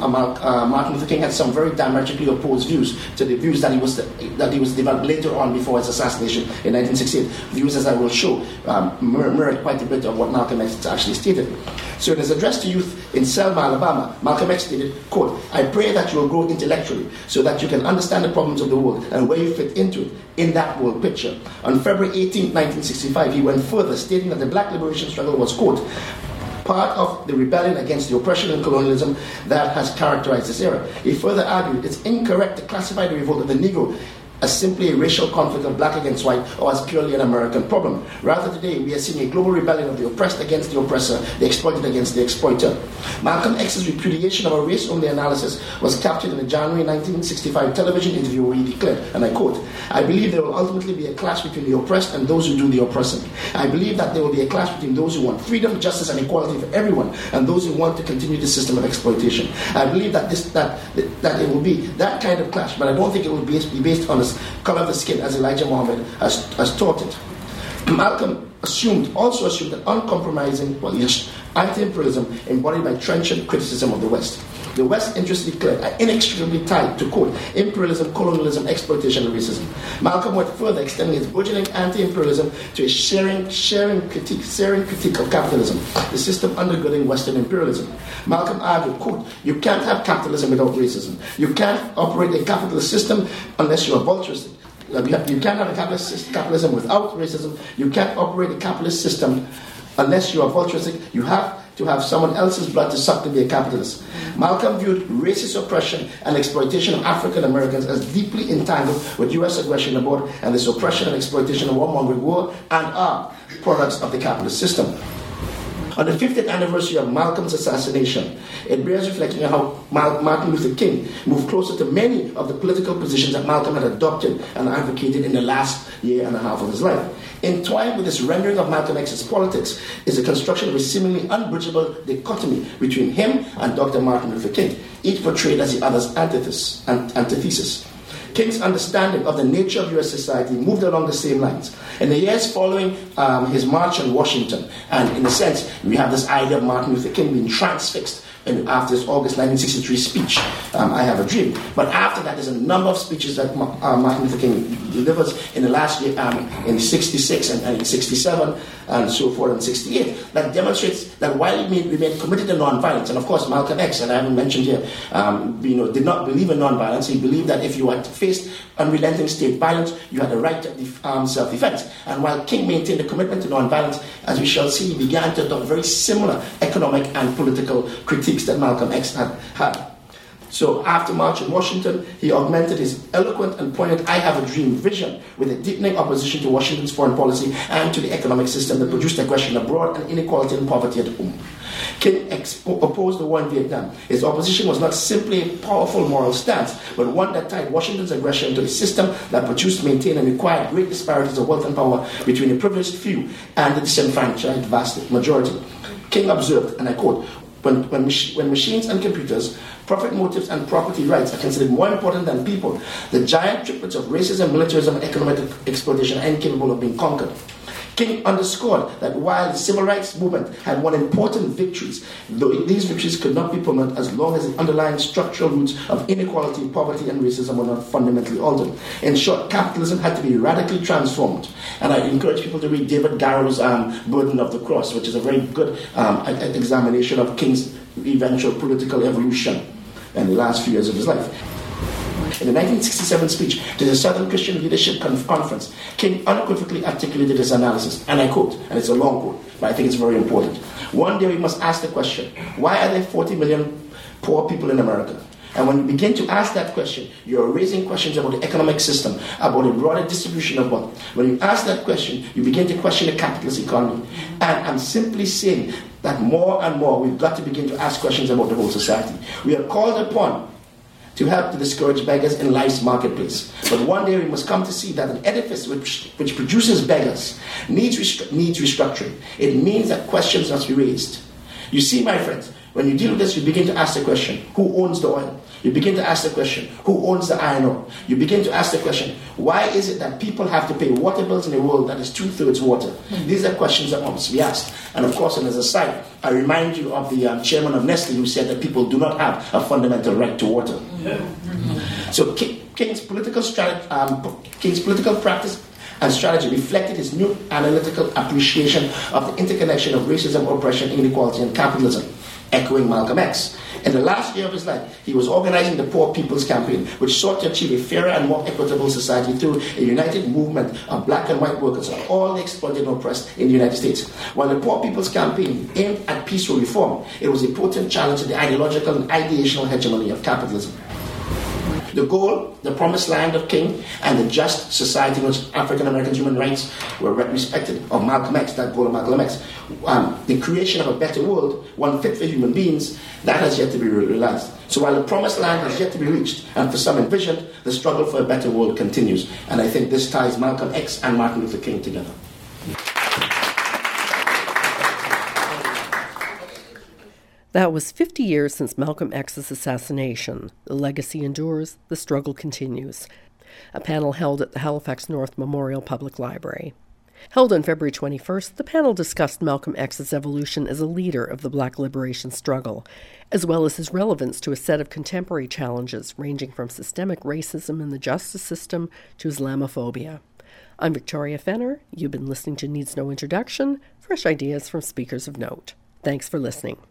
uh, Martin Luther King had some very diametrically opposed views to the views that he was that he was developed later on before his assassination in nineteen sixty-eight. Views, as I will show, um, mirrored quite a bit of what Malcolm X actually stated. So in his address to youth in Selma, Alabama, Malcolm X stated, quote, "I pray that you will grow intellectually so that you can understand the problems of the world and where you fit into it in that world picture." On February eighteenth, nineteen sixty-five, he went further, stating that the black liberation struggle was, quote, "part of the rebellion against the oppression and colonialism that has characterized this era." He further argued it's incorrect to classify the revolt of the Negro as simply a racial conflict of black against white or as purely an American problem. Rather, today we are seeing a global rebellion of the oppressed against the oppressor, the exploited against the exploiter. Malcolm X's repudiation of a race-only analysis was captured in a January nineteen sixty-five television interview where he declared, and I quote, "I believe there will ultimately be a clash between the oppressed and those who do the oppressing. I believe that there will be a clash between those who want freedom, justice, and equality for everyone and those who want to continue the system of exploitation. I believe that this that that it will be that kind of clash, but I don't think it will be based on this color of the skin as Elijah Muhammad has, has taught it." Malcolm assumed, also assumed that uncompromising, well, yes, anti-imperialism embodied by trenchant criticism of the West. The West interests declared are inextricably tied to, quote, imperialism, colonialism, exploitation, and racism. Malcolm went further, extending his burgeoning anti-imperialism to a sharing, sharing critique, sharing critique of capitalism, the system undergirding Western imperialism. Malcolm argued, quote, "You can't have capitalism without racism. You can't operate a capitalist system unless you are vulturistic. You can't have a capitalist capitalism without racism. You can't operate a capitalist system unless you are vulturistic. You have to have someone else's blood to suck to be a capitalist." Malcolm viewed racist oppression and exploitation of African Americans as deeply entangled with U S aggression abroad, and this oppression and exploitation of warmongering were and are products of the capitalist system. On the fiftieth anniversary of Malcolm's assassination, it bears reflecting on how Martin Luther King moved closer to many of the political positions that Malcolm had adopted and advocated in the last year and a half of his life. Entwined with this rendering of Malcolm X's politics is the construction of a seemingly unbridgeable dichotomy between him and Doctor Martin Luther King, each portrayed as the other's antithesis. antithesis. King's understanding of the nature of U S society moved along the same lines. In the years following um, his march on Washington, and in a sense, we have this idea of Martin Luther King being transfixed in, after his August nineteen sixty-three speech, um, "I Have a Dream." But after that, there's a number of speeches that uh, Martin Luther King delivers in the last year, um, in sixty-six and, and in sixty-seven, and so forth, and sixty-eight, that demonstrates that while he remained committed to nonviolence, and of course Malcolm X, and I haven't mentioned here, um, you know, did not believe in nonviolence. He believed that if you had faced unrelenting state violence, you had a right to um, self-defense. And while King maintained a commitment to nonviolence, as we shall see, he began to adopt very similar economic and political critiques that Malcolm X had had. So after March in Washington, he augmented his eloquent and poignant "I Have a Dream" vision with a deepening opposition to Washington's foreign policy and to the economic system that produced aggression abroad and inequality and poverty at home. King expo- opposed the war in Vietnam. His opposition was not simply a powerful moral stance, but one that tied Washington's aggression to a system that produced, maintained, and required great disparities of wealth and power between the privileged few and the disenfranchised vast majority. King observed, and I quote, When, when, mach- when machines and computers, profit motives and property rights are considered more important than people, the giant triplets of racism, militarism, and economic exploitation are incapable of being conquered. King underscored that while the civil rights movement had won important victories, though these victories could not be permanent as long as the underlying structural roots of inequality, poverty, and racism were not fundamentally altered. In short, capitalism had to be radically transformed. And I encourage people to read David Garrow's um, Burden of the Cross, which is a very good um, examination of King's eventual political evolution in the last few years of his life. In the nineteen sixty-seven speech to the Southern Christian Leadership Conference, King unequivocally articulated his analysis, and I quote, and it's a long quote, but I think it's very important. One day we must ask the question, why are there forty million poor people in America? And when you begin to ask that question, you're raising questions about the economic system, about the broader distribution of wealth. When you ask that question, you begin to question the capitalist economy. And I'm simply saying that more and more we've got to begin to ask questions about the whole society. We are called upon to help to discourage beggars in life's marketplace. But one day we must come to see that an edifice which, which produces beggars needs, restru- needs restructuring. It means that questions must be raised. You see, my friends, when you deal with this, you begin to ask the question, who owns the oil? You begin to ask the question, who owns the iron ore? You begin to ask the question, why is it that people have to pay water bills in a world that is two-thirds water? Mm-hmm. These are questions that must be asked. And of course, and as a side, I remind you of the um, chairman of Nestle who said that people do not have a fundamental right to water. Yeah. Mm-hmm. So King's political strat- um, King's political practice and strategy reflected his new analytical appreciation of the interconnection of racism, oppression, inequality, and capitalism, echoing Malcolm X. In the last year of his life, he was organizing the Poor People's Campaign, which sought to achieve a fairer and more equitable society through a united movement of black and white workers, all the exploited and oppressed in the United States. While the Poor People's Campaign aimed at peaceful reform, it was a potent challenge to the ideological and ideational hegemony of capitalism. The goal, the promised land of King, and the just society in which African American human rights were respected, of Malcolm X, that goal of Malcolm X, um, the creation of a better world, one fit for human beings, that has yet to be realized. So while the promised land has yet to be reached, and for some envisioned, the struggle for a better world continues. And I think this ties Malcolm X and Martin Luther King together. That was fifty years since Malcolm X's assassination. The legacy endures, the struggle continues. A panel held at the Halifax North Memorial Public Library. Held on February twenty-first, the panel discussed Malcolm X's evolution as a leader of the Black liberation struggle, as well as his relevance to a set of contemporary challenges ranging from systemic racism in the justice system to Islamophobia. I'm Victoria Fenner. You've been listening to Needs No Introduction, fresh ideas from speakers of note. Thanks for listening.